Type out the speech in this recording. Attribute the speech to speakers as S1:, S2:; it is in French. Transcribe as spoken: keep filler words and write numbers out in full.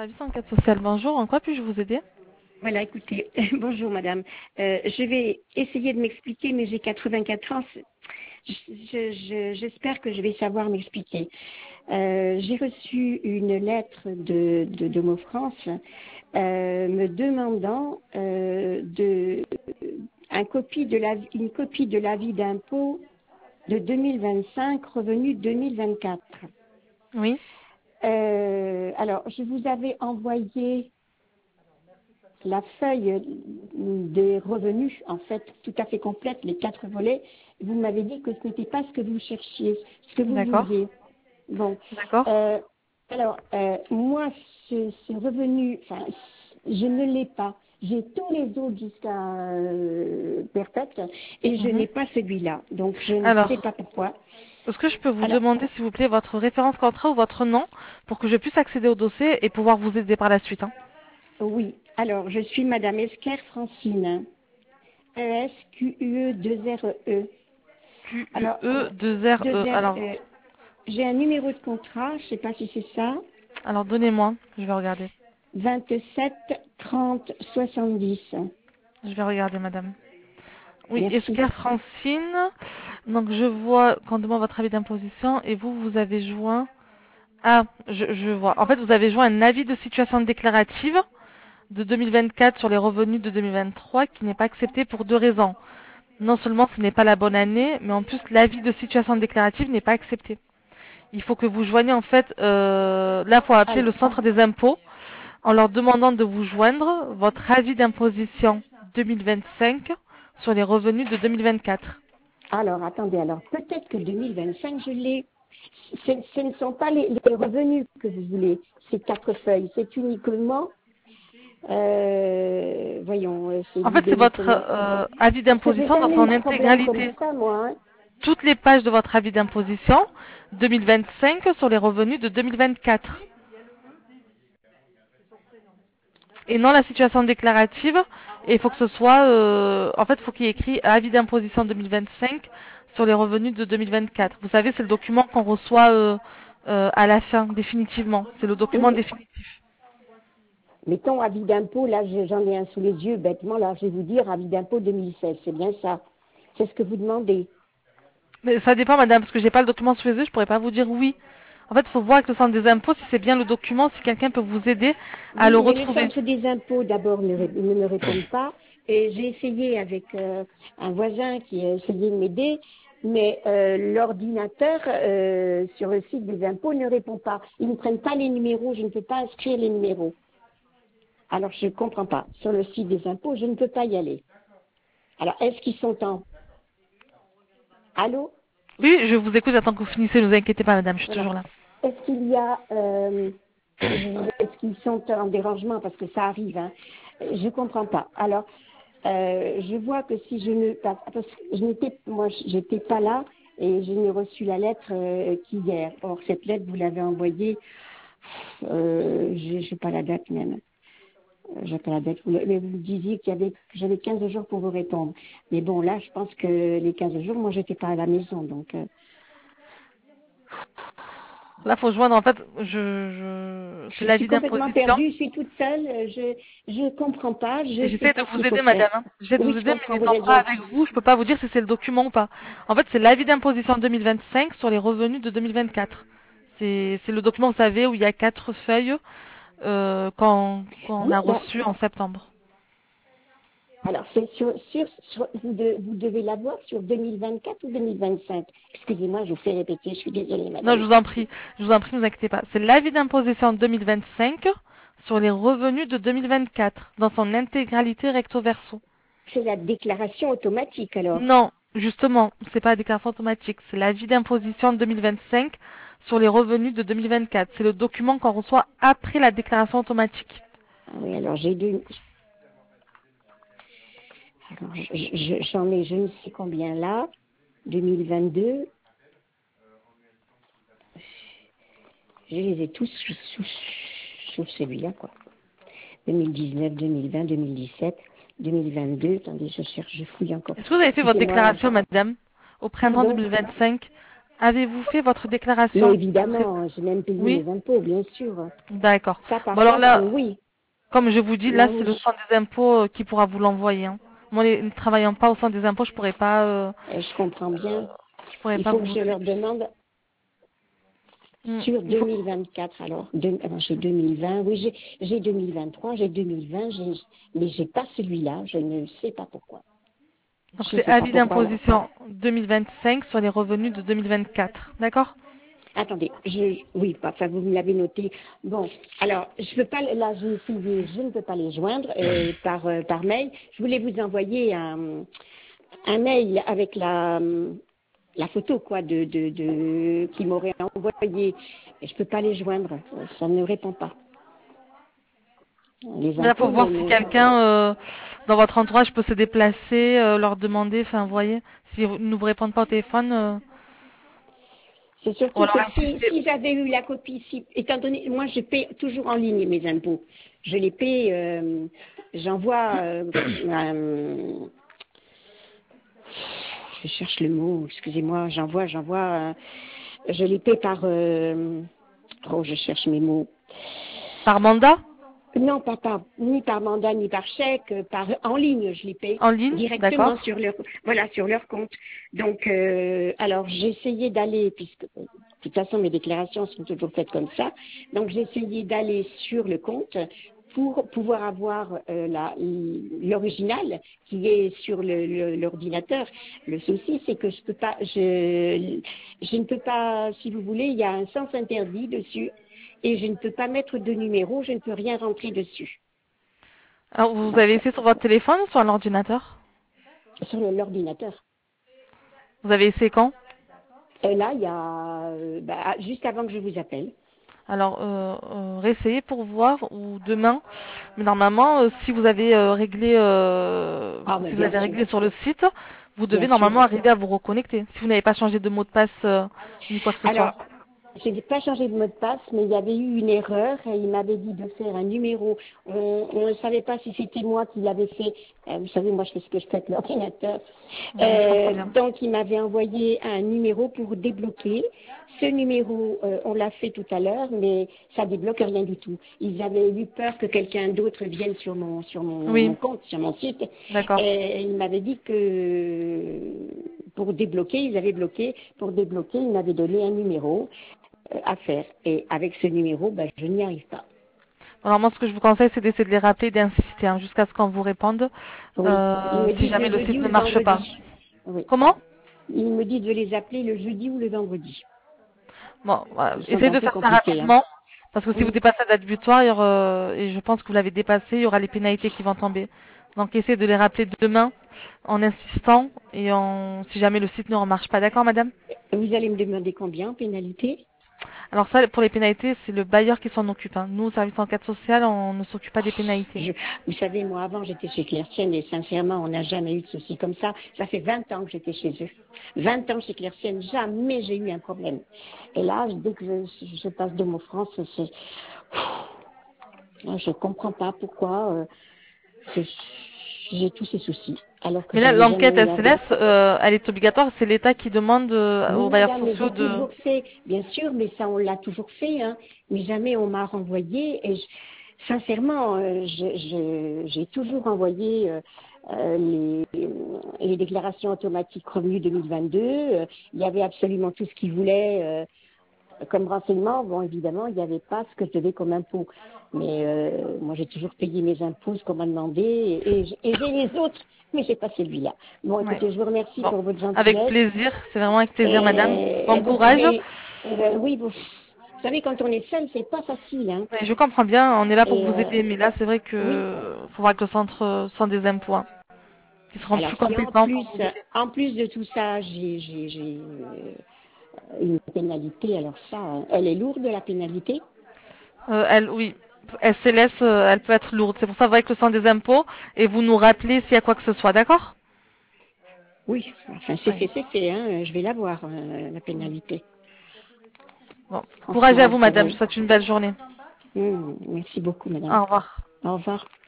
S1: Service enquête sociale, bonjour. En quoi puis-je vous aider?
S2: Voilà, écoutez, bonjour madame. Euh, je vais essayer de m'expliquer, mais j'ai quatre-vingt-quatre ans. Je- je- je- J'espère que je vais savoir m'expliquer. Euh, j'ai reçu une lettre de, de, de Mo France euh, me demandant euh, de, un copie de la, une copie de l'avis d'impôt de deux mille vingt-cinq, revenu deux mille vingt-quatre.
S1: Oui.
S2: Euh, alors, je vous avais envoyé la feuille des revenus, en fait, tout à fait complète, les quatre volets. Vous m'avez dit que ce n'était pas ce que vous cherchiez, ce que vous
S1: D'accord.
S2: vouliez. Bon.
S1: D'accord.
S2: Euh, alors, euh, moi, ce, ce revenu, enfin, je ne l'ai pas. J'ai tous les autres jusqu'à euh, perfect et je
S1: Mhm.
S2: n'ai pas celui-là. Donc, je ne sais
S1: Alors,
S2: pas pourquoi.
S1: est-ce que je peux vous
S2: Alors,
S1: demander, s'il vous plaît, votre référence contrat ou votre nom pour que je puisse accéder au dossier et pouvoir vous aider par la suite, hein?
S2: oui. Alors, je suis Madame Esquer Francine. E S Q U E deux R E. Alors,
S1: Q U E deux R
S2: deux
S1: E.
S2: R
S1: Alors,
S2: E. J'ai un numéro de contrat, je ne sais pas si c'est ça,
S1: alors donnez-moi. Je vais regarder.
S2: vingt-sept trente soixante-dix.
S1: Je vais regarder, madame. Oui,
S2: Merci.
S1: Esquire Francine. Donc, je vois qu'on demande votre avis d'imposition et vous, vous avez joint. Ah, je, je vois. En fait, vous avez joint un avis de situation déclarative de deux mille vingt-quatre sur les revenus de deux mille vingt-trois qui n'est pas accepté pour deux raisons. Non seulement ce n'est pas la bonne année, mais en plus l'avis de situation déclarative n'est pas accepté. Il faut que vous joignez en fait, euh, là il faut appeler
S2: Alors,
S1: le centre des impôts en leur demandant de vous joindre votre avis d'imposition deux mille vingt-cinq sur les revenus de deux mille vingt-quatre.
S2: alors, attendez, alors peut-être que deux mille vingt-cinq, je l'ai. Ce, ce ne sont pas les, les revenus que vous voulez, ces quatre feuilles. C'est uniquement, euh, voyons, euh, c'est
S1: En fait,
S2: l'idée
S1: c'est
S2: de
S1: votre
S2: première.
S1: euh, avis
S2: Parce que j'ai
S1: d'imposition dans
S2: jamais eu
S1: son
S2: de problème comme
S1: intégralité.
S2: ça, moi. Hein.
S1: Toutes les pages de votre avis d'imposition deux mille vingt-cinq sur les revenus de deux mille vingt-quatre. Et non la situation déclarative. Et il faut que ce soit, euh, en fait, il faut qu'il y ait écrit avis d'imposition deux mille vingt-cinq sur les revenus de deux mille vingt-quatre. Vous savez, c'est le document qu'on reçoit euh, euh, à la fin, définitivement. C'est le
S2: Oui,
S1: document
S2: mais
S1: définitif.
S2: mettons avis d'impôt, là je- j'en ai un sous les yeux, bêtement, là je vais vous dire avis d'impôt deux mille seize, c'est bien ça. C'est ce que vous demandez.
S1: Mais ça dépend, madame, parce que j'ai pas le document sous les yeux, je pourrais pas vous dire oui. En fait, il faut voir avec le centre des impôts si c'est bien le document, si quelqu'un peut vous aider à le
S2: Oui, mais le
S1: retrouver.
S2: centre des impôts d'abord ne, ré- ne me répond pas. Et j'ai essayé avec euh, un voisin qui a essayé de m'aider, mais euh, l'ordinateur euh, sur le site des impôts ne répond pas. Ils ne prennent pas les numéros, je ne peux pas inscrire les numéros. Alors je ne comprends pas. Sur le site des impôts, je ne peux pas y aller. Alors est-ce qu'ils sont en... Allô?
S1: Oui, je vous écoute, j'attends que vous finissez, ne vous inquiétez pas, madame, je suis
S2: Voilà.
S1: toujours là.
S2: Est-ce qu'il y a, euh, est-ce qu'ils sont en dérangement parce que ça arrive, hein. Je comprends pas. Alors, euh, je vois que si je ne, parce que je n'étais, moi, j'étais pas là et je n'ai reçu la lettre euh, qu'hier. Or, cette lettre, vous l'avez envoyée, euh, je n'ai pas la date même. Euh, J'ai pas la date. Vous- Mais vous me disiez qu'il y avait, que j'avais quinze jours pour vous répondre. Mais bon, là, je pense que les quinze jours, moi, j'étais pas à la maison, donc. euh,
S1: Là, faut joindre, en fait, je, je... c'est
S2: Je suis
S1: l'avis
S2: complètement
S1: d'imposition.
S2: perdue, je suis toute seule, euh, je je comprends pas, je sais
S1: J'essaie de
S2: pas ce
S1: vous
S2: qu'il faut
S1: aider,
S2: faire.
S1: madame, hein. J'essaie de
S2: Oui,
S1: vous
S2: je
S1: aider, mais
S2: comprends, vous
S1: n'étant
S2: avez
S1: pas
S2: bien.
S1: avec vous, je peux pas vous dire si c'est le document ou pas. En fait, c'est l'avis d'imposition deux mille vingt-cinq sur les revenus de deux mille vingt-quatre. C'est, c'est le document, vous savez, où il y a quatre feuilles euh, qu'on, qu'on
S2: Oui,
S1: a
S2: ben,
S1: reçues en septembre.
S2: alors c'est sur, sur, sur- vous, de- vous devez l'avoir sur deux mille vingt-quatre ou deux mille vingt-cinq. Excusez-moi, je vous fais répéter, je suis désolée,
S1: Non,
S2: madame.
S1: je vous en prie, je vous en prie, ne vous inquiétez pas. C'est l'avis d'imposition deux mille vingt-cinq sur les revenus de deux mille vingt-quatre, dans son intégralité recto verso.
S2: C'est la déclaration automatique alors.
S1: Non, justement, c'est pas la déclaration automatique, c'est l'avis d'imposition deux mille vingt-cinq sur les revenus de deux mille vingt-quatre. C'est le document qu'on reçoit après la déclaration automatique.
S2: Ah oui, alors j'ai deux. Alors je- je- j'en ai je ne sais combien là, deux mille vingt-deux. Je les ai tous sous, sous- sauf celui-là quoi. deux mille dix-neuf, deux mille vingt, deux mille dix-sept, deux mille vingt-deux. Attendez, je cherche, je fouille encore.
S1: Est-ce que vous avez fait votre
S2: Excusez-moi.
S1: déclaration, madame, au printemps
S2: Pardon.
S1: deux mille vingt-cinq, Avez-vous fait votre
S2: Mais
S1: déclaration pré-
S2: évidemment, j'ai même payé
S1: Oui,
S2: mes impôts, bien sûr.
S1: d'accord.
S2: Ça, par
S1: Bon alors
S2: contre,
S1: là,
S2: oui.
S1: comme je vous dis, là
S2: Là,
S1: c'est
S2: oui.
S1: le centre des impôts euh, qui pourra vous l'envoyer, hein. Moi, les- ne travaillant pas au centre des impôts, je pourrais pas, euh,
S2: Euh, je comprends bien.
S1: je pourrais
S2: Il
S1: pas
S2: faut que
S1: vous
S2: je
S1: aider
S2: leur
S1: plus.
S2: demande
S1: Hmm,
S2: sur
S1: Il faut.
S2: deux mille vingt-quatre, alors. Deux- alors, j'ai deux mille vingt, oui, j'ai j'ai deux mille vingt-trois, j'ai deux mille vingt, j'ai- mais j'ai pas celui-là, je ne sais pas pourquoi.
S1: Donc
S2: Je ne
S1: c'est
S2: sais pas
S1: avis
S2: pourquoi. Là.
S1: d'imposition deux mille vingt-cinq sur les revenus de deux mille vingt-quatre. D'accord?
S2: Attendez, je, oui, enfin, vous me l'avez noté. Bon, alors, je peux pas, là, j'ai essayé, je ne peux pas les joindre euh, par, euh, par mail. Je voulais vous envoyer un, un mail avec la, la photo, quoi, de, de, de, qui m'aurait envoyé. Et je peux pas les joindre, ça ne répond pas. Les
S1: Mais là, faut
S2: impôts ne,
S1: voir si
S2: ne-
S1: quelqu'un euh, dans votre entourage peut se déplacer, euh, leur demander, enfin, vous voyez, si vous ne vous répondent pas au téléphone, euh,
S2: C'est
S1: ou
S2: surtout
S1: alors
S2: que si,
S1: insister.
S2: si j'avais eu la copie, si, étant donné, moi je paie toujours en ligne mes impôts. Je les paie, euh, j'envoie, euh, un- je cherche le mot, excusez-moi, j'envoie, j'envoie, euh, je les paie par, euh, oh, je cherche mes mots.
S1: Par mandat,
S2: Non, pas par, ni par mandat, ni par chèque, euh, par, en ligne, je les paie
S1: en ligne,
S2: directement
S1: d'accord?
S2: sur leur, voilà, sur leur compte. Donc, euh, alors, j'ai essayé d'aller, puisque, euh, de toute façon, mes déclarations sont toujours faites comme ça. Donc, j'ai essayé d'aller sur le compte pour pouvoir avoir euh, la- l'original qui est sur le- le- l'ordinateur. Le, souci, c'est que je peux pas, je, je ne peux pas, si vous voulez, il y a un sens interdit dessus et je ne peux pas mettre de numéro, je ne peux rien rentrer dessus.
S1: Alors, vous
S2: Donc,
S1: avez essayé sur votre téléphone ou sur l'ordinateur?
S2: sur le- l'ordinateur.
S1: Vous avez essayé quand?
S2: Et là, il y a, euh, bah, juste avant que je vous appelle.
S1: Alors, euh, euh, réessayez pour voir, ou demain. Mais normalement, euh, si vous avez euh, réglé, euh,
S2: Ah, mais
S1: si vous
S2: bien
S1: avez
S2: sûr,
S1: réglé sur le site, vous
S2: bien
S1: devez
S2: sûr.
S1: normalement arriver à vous reconnecter. Si vous n'avez pas changé de mot de passe euh, ni quoi que ce soit.
S2: Alors, je n'ai pas changé de mot de passe, mais il y avait eu une erreur et il m'avait dit de faire un numéro. On on ne savait pas si c'était moi qui l'avais fait. Euh, vous savez, moi, je fais ce que je fais avec l'ordinateur.
S1: Oui, je comprends
S2: Euh,
S1: bien.
S2: donc, il m'avait envoyé un numéro pour débloquer. Ce numéro, euh, on l'a fait tout à l'heure, mais ça débloque rien du tout. Ils avaient eu peur que quelqu'un d'autre vienne sur mon sur mon,
S1: Oui,
S2: mon compte, sur mon site,
S1: d'accord.
S2: et il m'avait dit que pour débloquer, ils avaient bloqué. Pour débloquer, il m'avait donné un numéro euh, à faire. Et avec ce numéro, ben, je n'y arrive pas.
S1: Alors moi, ce que je vous conseille, c'est d'essayer de les rappeler et d'insister hein, jusqu'à ce qu'on vous réponde,
S2: Oui. Ils
S1: euh,
S2: me
S1: si
S2: disent
S1: jamais
S2: le
S1: le site
S2: jeudi ou
S1: ne
S2: le
S1: marche
S2: vendredi.
S1: pas.
S2: Oui.
S1: Comment?
S2: Ils me disent de les appeler le jeudi ou le vendredi.
S1: Bon, voilà.
S2: Ils sont
S1: Essayez
S2: un
S1: de
S2: peu
S1: faire ça
S2: compliqués, hein.
S1: rapidement, parce que si vous
S2: Oui.
S1: dépassez la date butoir, il y aura- et je pense que vous l'avez dépassé, il y aura les pénalités qui vont tomber. Donc essayez de les rappeler demain en insistant et en, si jamais le site ne remarche pas. D'accord, madame?
S2: Vous allez me demander combien en pénalité?
S1: Alors ça, pour les pénalités, c'est le bailleur qui s'en occupe, hein. Nous, au service d'enquête sociale, on ne s'occupe pas des pénalités.
S2: Je- Vous savez, moi avant j'étais chez Clertienne et sincèrement on n'a jamais eu de soucis comme ça. Ça fait vingt ans que j'étais chez eux. vingt ans chez Clertienne, jamais j'ai eu un problème. Et là, dès que je, je passe de mon France, c'est... Je ne comprends pas pourquoi euh, je- j'ai tous ces soucis, alors que
S1: Mais là,
S2: j'avais jamais
S1: l'enquête
S2: eu un...
S1: S L S, euh, elle est obligatoire. C'est l'État qui demande euh,
S2: Oui,
S1: aux bailleurs
S2: madame, mais
S1: sociaux
S2: j'ai
S1: de...
S2: toujours fait, bien sûr, mais ça, on l'a toujours fait, hein. Mais jamais on m'a renvoyé. Et je- sincèrement, euh, je- je- j'ai toujours envoyé euh, euh, les, les déclarations automatiques revenus deux mille vingt-deux. Euh, il y avait absolument tout ce qu'ils voulaient euh, comme renseignement. Bon, évidemment, il n'y avait pas ce que je devais comme impôt. Mais euh, moi, j'ai toujours payé mes impôts, ce qu'on m'a demandé, et, et j'- et j'ai les autres, mais j'ai pas celui-là. Bon,
S1: Ouais.
S2: écoutez, je vous remercie
S1: Bon,
S2: pour votre
S1: avec
S2: gentillesse.
S1: plaisir. C'est vraiment avec plaisir, madame.
S2: Et
S1: Bon
S2: vous
S1: courage.
S2: pouvez, euh, oui, vous, vous savez, quand on est seul, c'est pas facile, hein.
S1: Ouais, je comprends bien. On est là pour
S2: Et
S1: vous
S2: euh,
S1: aider. Mais là, c'est vrai
S2: oui,
S1: que faut voir que le centre euh, sont des impôts hein, qui seront
S2: alors
S1: plus
S2: si en
S1: compétents
S2: plus,
S1: pour vous aider.
S2: en plus de tout ça, j'ai j'ai- j'ai, euh, une pénalité, alors ça, hein, elle est lourde, la pénalité.
S1: Euh, elle, oui. S L S, euh, elle peut être lourde. C'est pour ça, vous voyez que le centre des impôts et vous nous rappelez s'il y a quoi que ce soit. D'accord?
S2: Oui, enfin c'est
S1: Oui.
S2: fait, c'est fait, hein, je vais la voir, euh, la pénalité.
S1: Bon. Courage à
S2: Franchement,
S1: vous,
S2: pour...
S1: madame.
S2: euh,
S1: Je vous souhaite une belle journée.
S2: hum, merci beaucoup, madame.
S1: Au revoir.
S2: Au revoir.